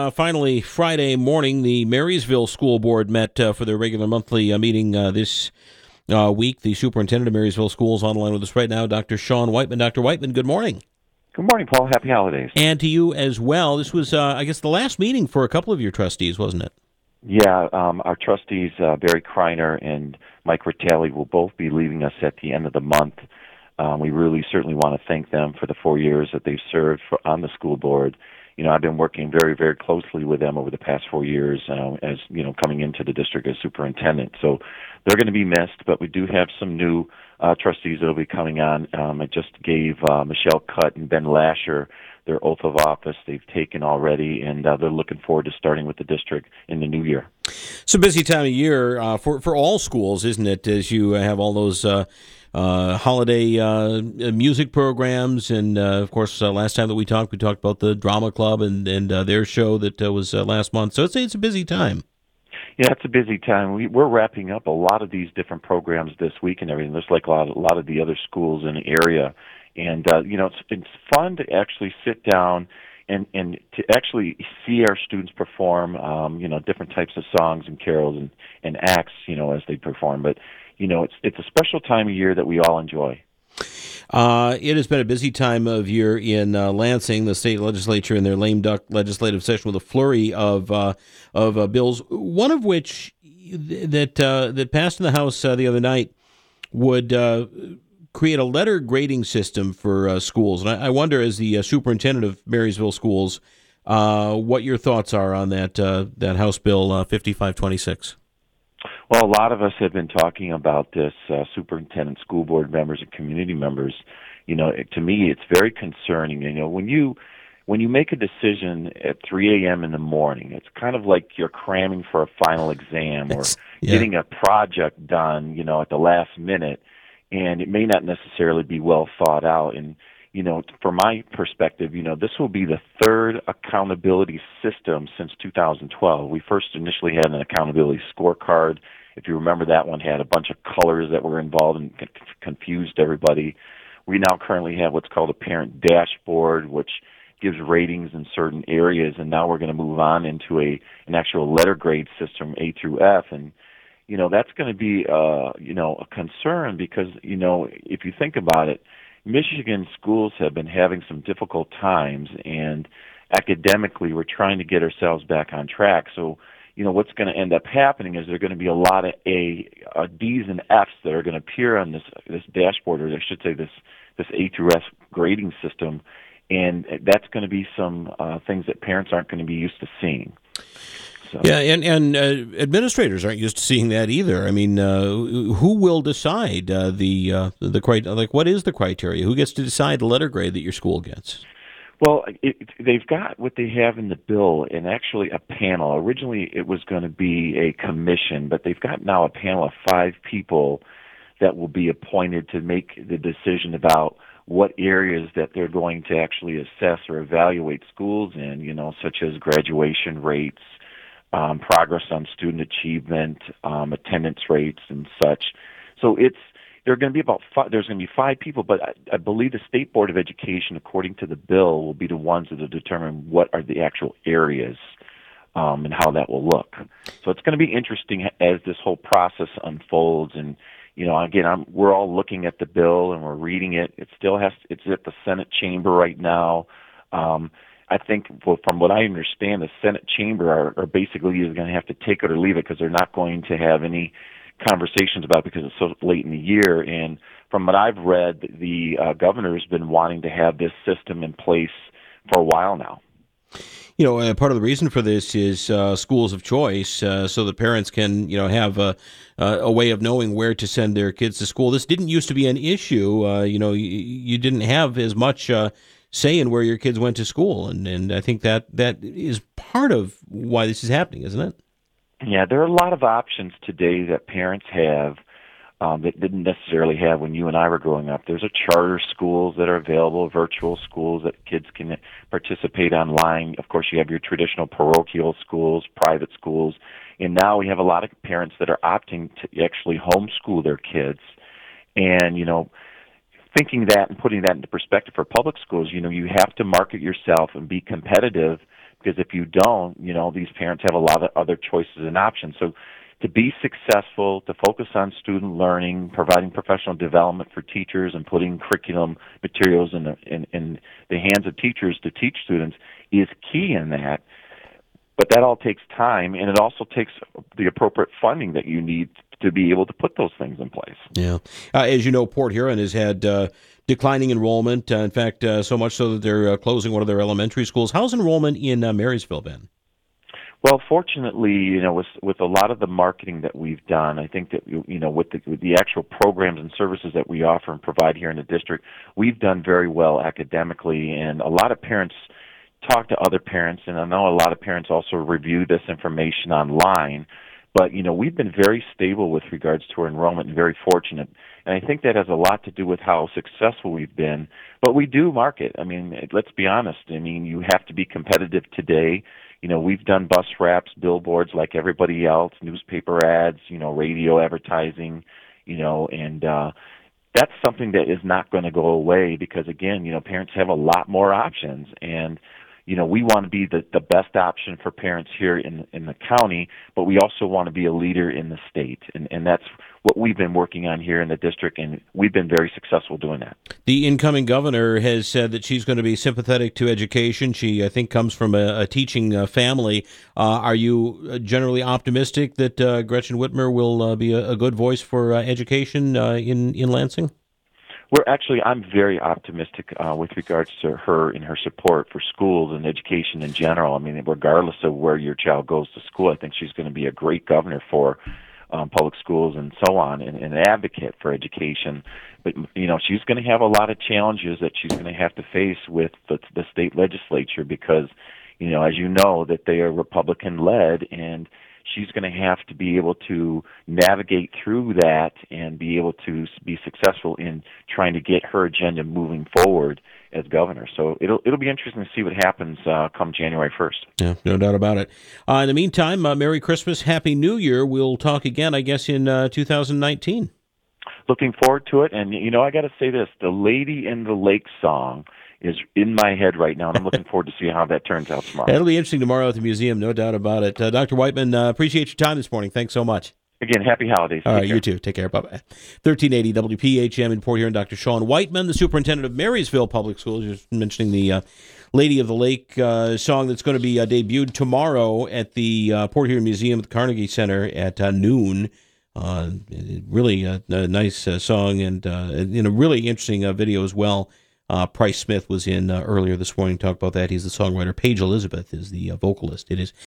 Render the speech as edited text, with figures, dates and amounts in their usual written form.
Finally, Friday morning, the Marysville School Board met for their regular monthly meeting this week. The superintendent of Marysville Schools on the line with us right now, Dr. Sean Whiteman. Dr. Whiteman, good morning. Good morning, Paul. Happy holidays. And to you as well. This was, I guess, the last meeting for a couple of your trustees, wasn't it? Yeah, our trustees, Barry Kreiner and Mike Ritali, will both be leaving us at the end of the month. We really certainly want to thank them for the 4 years that they've served on the school board. You know, I've been working very, very closely with them over the past 4 years as, you know, coming into the district as superintendent. So they're going to be missed, but we do have some new trustees that will be coming on. I just gave Michelle Cutt and Ben Lasher their oath of office. They've taken already, and they're looking forward to starting with the district in the new year. It's a busy time of year for all schools, isn't it, as you have all those holiday music programs, and of course, last time that we talked about the drama club and their show that was last month. So it's a busy time. Yeah, it's a busy time. We're wrapping up a lot of these different programs this week and everything. There's like a lot of the other schools in the area, and you know, it's fun to actually sit down and to actually see our students perform. You know, different types of songs and carols and acts. You know, as they perform, but. You know, it's a special time of year that we all enjoy. It has been a busy time of year in Lansing, the state legislature in their lame duck legislative session with a flurry of bills, one of which that passed in the House the other night would create a letter grading system for schools. And I wonder, as the superintendent of Marysville Schools, what your thoughts are on that House Bill 5526. Well, a lot of us have been talking about this, superintendent, school board members, and community members. You know, to me, it's very concerning. You know, when you make a decision at 3 a.m. in the morning, it's kind of like you're cramming for a final exam or getting a project done, you know, at the last minute, and it may not necessarily be well thought out. And, you know, from my perspective, you know, this will be the third accountability system since 2012. We first initially had an accountability scorecard. If you remember, that one had a bunch of colors that were involved and confused everybody. We now currently have what's called a parent dashboard, which gives ratings in certain areas, and now we're going to move on into an actual letter grade system, A through F. And, you know, that's going to be, you know, a concern because, you know, if you think about it, Michigan schools have been having some difficult times, and academically we're trying to get ourselves back on track. So, you know, what's going to end up happening is there are going to be a lot of D's and F's that are going to appear on this dashboard, or I should say this A through F grading system, and that's going to be some things that parents aren't going to be used to seeing. So. Yeah, and administrators aren't used to seeing that either. I mean, who will decide what is the criteria? Who gets to decide the letter grade that your school gets? Well, they've got what they have in the bill, and actually a panel. Originally, it was going to be a commission, but they've got now a panel of 5 people that will be appointed to make the decision about what areas that they're going to actually assess or evaluate schools in, you know, such as graduation rates, progress on student achievement, attendance rates, and such. So there's going to be 5 people, but I believe the State Board of Education, according to the bill, will be the ones that will determine what are the actual areas and how that will look. So it's going to be interesting as this whole process unfolds. And, you know, again, we're all looking at the bill and we're reading it. It's at the Senate chamber right now. I think from what I understand, the Senate chamber are basically either going to have to take it or leave it because they're not going to have any conversations about it because it's so late in the year. And from what I've read, the governor's been wanting to have this system in place for a while now. You know, part of the reason for this is schools of choice, so the parents can, you know, have a way of knowing where to send their kids to school. This didn't used to be an issue. You know, you didn't have as much say in where your kids went to school, and I think that is part of why this is happening, isn't it? Yeah, there are a lot of options today that parents have that didn't necessarily have when you and I were growing up. There's charter schools that are available, virtual schools that kids can participate online. Of course, you have your traditional parochial schools, private schools, and now we have a lot of parents that are opting to actually homeschool their kids. And, you know, thinking that and putting that into perspective for public schools, you know, you have to market yourself and be competitive because if you don't, these parents have a lot of other choices and options. So to be successful, to focus on student learning, providing professional development for teachers, and putting curriculum materials in the hands of teachers to teach students is key in that. But that all takes time, and it also takes the appropriate funding that you need to be able to put those things in place. Yeah. As you know, Port Huron has had declining enrollment. In fact, so much so that they're closing one of their elementary schools. How's enrollment in Marysville been? Well, fortunately, with a lot of the marketing that we've done, I think that with the actual programs and services that we offer and provide here in the district, we've done very well academically, and a lot of parents talk to other parents, and I know a lot of parents also review this information online. But we've been very stable with regards to our enrollment and very fortunate, and I think that has a lot to do with how successful we've been. But we do market. I mean, let's be honest. I mean, you have to be competitive today. We've done bus wraps, billboards like everybody else, newspaper ads, radio advertising, and that's something that is not going to go away because, again, parents have a lot more options. And, we want to be the best option for parents here in the county, but we also want to be a leader in the state. And that's what we've been working on here in the district, and we've been very successful doing that. The incoming governor has said that she's going to be sympathetic to education. She, I think, comes from a teaching family. Are you generally optimistic that Gretchen Whitmer will be a good voice for education in Lansing? I'm very optimistic with regards to her and her support for schools and education in general. I mean, regardless of where your child goes to school, I think she's going to be a great governor for public schools and so on, and an advocate for education. But, she's going to have a lot of challenges that she's going to have to face with the state legislature because, as you know, that they are Republican-led, and she's going to have to be able to navigate through that and be able to be successful in trying to get her agenda moving forward as governor. So it'll be interesting to see what happens come January 1st. Yeah, no doubt about it. In the meantime, Merry Christmas, Happy New Year. We'll talk again, I guess, in 2019. Looking forward to it. And, I got to say this, the Lady in the Lake song is in my head right now, and I'm looking forward to see how that turns out tomorrow. It'll be interesting tomorrow at the museum, no doubt about it. Dr. Whiteman, appreciate your time this morning. Thanks so much. Again, happy holidays. All right, you too. Take care. Bye-bye. 1380 WPHM in Port Huron, Dr. Sean Whiteman, the superintendent of Marysville Public Schools, just mentioning the Lady of the Lake song that's going to be debuted tomorrow at the Port Huron Museum at the Carnegie Center at noon. Really a nice song and a really interesting video as well. Price Smith was in earlier this morning to talk about that. He's the songwriter. Paige Elizabeth is the vocalist. It is